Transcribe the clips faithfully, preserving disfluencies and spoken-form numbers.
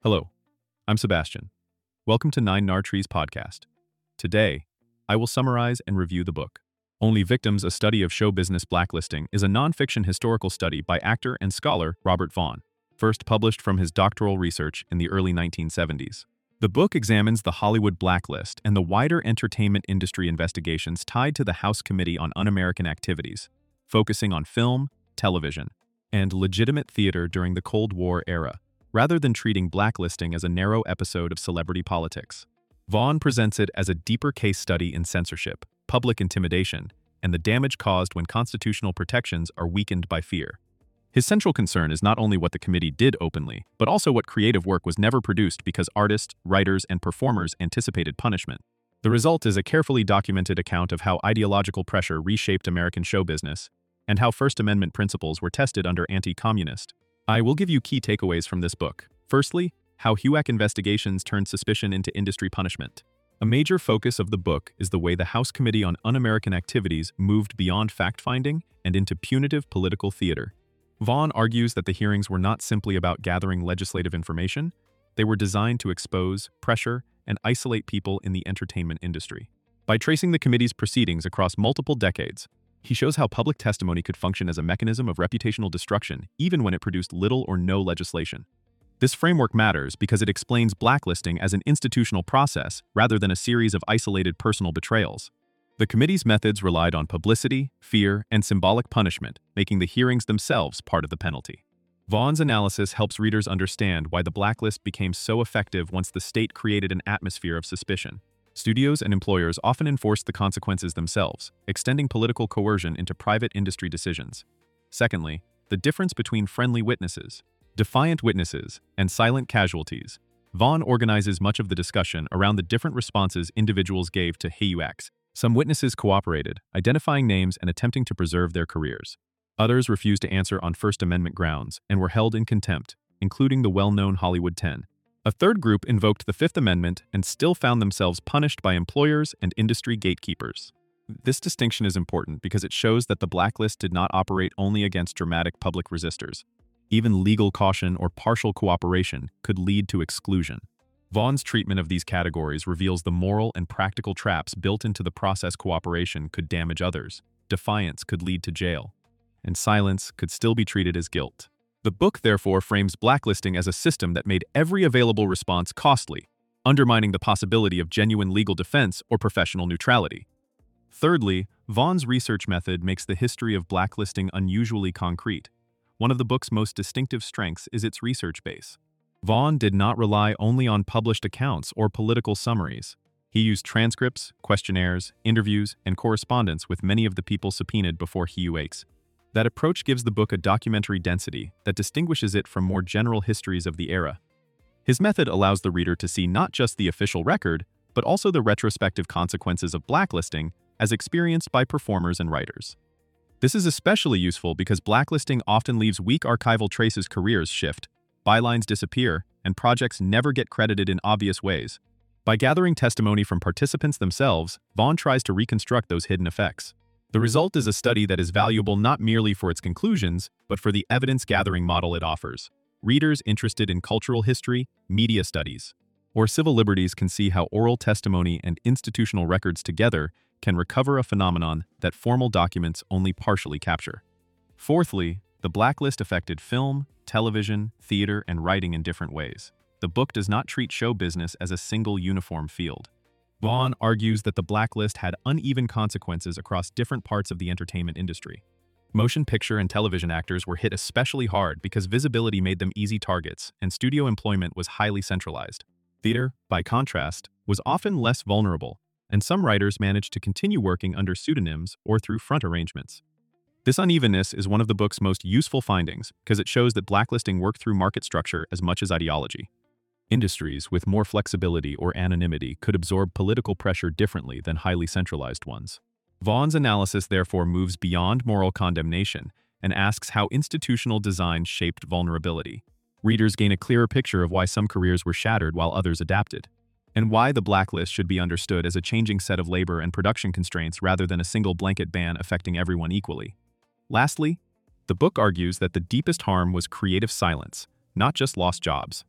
Hello, I'm Sebastian. Welcome to Nine Nar Trees podcast. Today, I will summarize and review the book. Only Victims: A Study of Show Business Blacklisting is a non-fiction historical study by actor and scholar Robert Vaughn, first published from his doctoral research in the early nineteen seventies. The book examines the Hollywood blacklist and the wider entertainment industry investigations tied to the House Committee on Un-American Activities, focusing on film, television, and legitimate theater during the Cold War era, rather than treating blacklisting as a narrow episode of celebrity politics. Vaughn presents it as a deeper case study in censorship, public intimidation, and the damage caused when constitutional protections are weakened by fear. His central concern is not only what the committee did openly, but also what creative work was never produced because artists, writers, and performers anticipated punishment. The result is a carefully documented account of how ideological pressure reshaped American show business, and how First Amendment principles were tested under anti-communist. I will give you key takeaways from this book. Firstly, how H U A C investigations turned suspicion into industry punishment. A major focus of the book is the way the House Committee on Un-American Activities moved beyond fact-finding and into punitive political theater. Vaughn argues that the hearings were not simply about gathering legislative information, they were designed to expose, pressure, and isolate people in the entertainment industry. By tracing the committee's proceedings across multiple decades, he shows how public testimony could function as a mechanism of reputational destruction even when it produced little or no legislation. This framework matters because it explains blacklisting as an institutional process rather than a series of isolated personal betrayals. The committee's methods relied on publicity, fear, and symbolic punishment, making the hearings themselves part of the penalty. Vaughn's analysis helps readers understand why the blacklist became so effective once the state created an atmosphere of suspicion. Studios and employers often enforced the consequences themselves, extending political coercion into private industry decisions. Secondly, the difference between friendly witnesses, defiant witnesses, and silent casualties. Vaughn organizes much of the discussion around the different responses individuals gave to H U A Cs. Some witnesses cooperated, identifying names and attempting to preserve their careers. Others refused to answer on First Amendment grounds and were held in contempt, including the well-known Hollywood Ten. A third group invoked the Fifth Amendment and still found themselves punished by employers and industry gatekeepers. This distinction is important because it shows that the blacklist did not operate only against dramatic public resistors. Even legal caution or partial cooperation could lead to exclusion. Vaughn's treatment of these categories reveals the moral and practical traps built into the process. Cooperation could damage others, defiance could lead to jail, and silence could still be treated as guilt. The book therefore frames blacklisting as a system that made every available response costly, undermining the possibility of genuine legal defense or professional neutrality. Thirdly, Vaughn's research method makes the history of blacklisting unusually concrete. One of the book's most distinctive strengths is its research base. Vaughn did not rely only on published accounts or political summaries. He used transcripts, questionnaires, interviews, and correspondence with many of the people subpoenaed before H U A Cs. That approach gives the book a documentary density that distinguishes it from more general histories of the era. His method allows the reader to see not just the official record, but also the retrospective consequences of blacklisting as experienced by performers and writers. This is especially useful because blacklisting often leaves weak archival traces. Careers shift, bylines disappear, and projects never get credited in obvious ways. By gathering testimony from participants themselves, Vaughn tries to reconstruct those hidden effects. The result is a study that is valuable not merely for its conclusions, but for the evidence-gathering model it offers. Readers interested in cultural history, media studies, or civil liberties can see how oral testimony and institutional records together can recover a phenomenon that formal documents only partially capture. Fourthly, the blacklist affected film, television, theater, and writing in different ways. The book does not treat show business as a single uniform field. Vaughn argues that the blacklist had uneven consequences across different parts of the entertainment industry. Motion picture and television actors were hit especially hard because visibility made them easy targets and studio employment was highly centralized. Theater, by contrast, was often less vulnerable, and some writers managed to continue working under pseudonyms or through front arrangements. This unevenness is one of the book's most useful findings because it shows that blacklisting worked through market structure as much as ideology. Industries with more flexibility or anonymity could absorb political pressure differently than highly centralized ones. Vaughn's analysis therefore moves beyond moral condemnation and asks how institutional design shaped vulnerability. Readers gain a clearer picture of why some careers were shattered while others adapted, and why the blacklist should be understood as a changing set of labor and production constraints rather than a single blanket ban affecting everyone equally. Lastly, the book argues that the deepest harm was creative silence, not just lost jobs.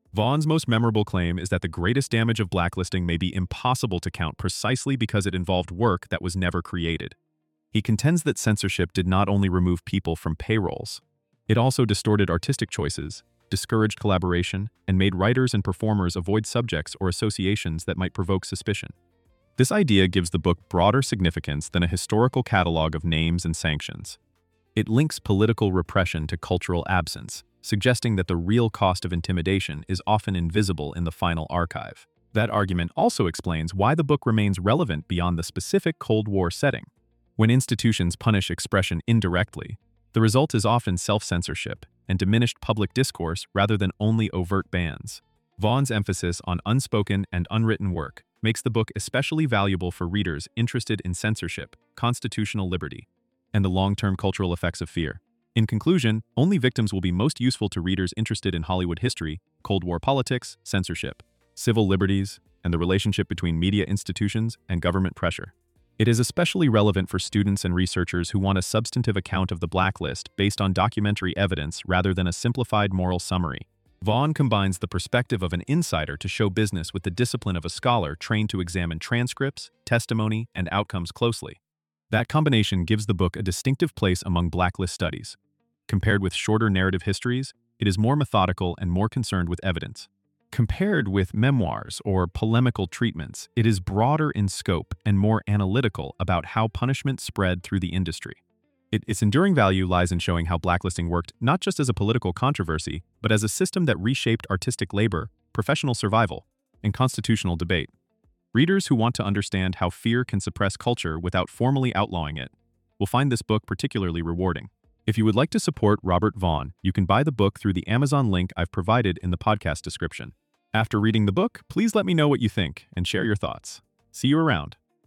Vaughan's most memorable claim is that the greatest damage of blacklisting may be impossible to count precisely because it involved work that was never created. He contends that censorship did not only remove people from payrolls, it also distorted artistic choices, discouraged collaboration, and made writers and performers avoid subjects or associations that might provoke suspicion. This idea gives the book broader significance than a historical catalog of names and sanctions. It links political repression to cultural absence, suggesting that the real cost of intimidation is often invisible in the final archive. That argument also explains why the book remains relevant beyond the specific Cold War setting. When institutions punish expression indirectly, the result is often self-censorship and diminished public discourse rather than only overt bans. Vaughan's emphasis on unspoken and unwritten work makes the book especially valuable for readers interested in censorship, constitutional liberty, and the long-term cultural effects of fear. In conclusion, Only Victims will be most useful to readers interested in Hollywood history, Cold War politics, censorship, civil liberties, and the relationship between media institutions and government pressure. It is especially relevant for students and researchers who want a substantive account of the blacklist based on documentary evidence rather than a simplified moral summary. Vaughan combines the perspective of an insider to show business with the discipline of a scholar trained to examine transcripts, testimony, and outcomes closely. That combination gives the book a distinctive place among blacklist studies. Compared with shorter narrative histories, it is more methodical and more concerned with evidence. Compared with memoirs or polemical treatments, it is broader in scope and more analytical about how punishment spread through the industry. It, its enduring value lies in showing how blacklisting worked not just as a political controversy, but as a system that reshaped artistic labor, professional survival, and constitutional debate. Readers who want to understand how fear can suppress culture without formally outlawing it will find this book particularly rewarding. If you would like to support Robert Vaughn, you can buy the book through the Amazon link I've provided in the podcast description. After reading the book, please let me know what you think and share your thoughts. See you around.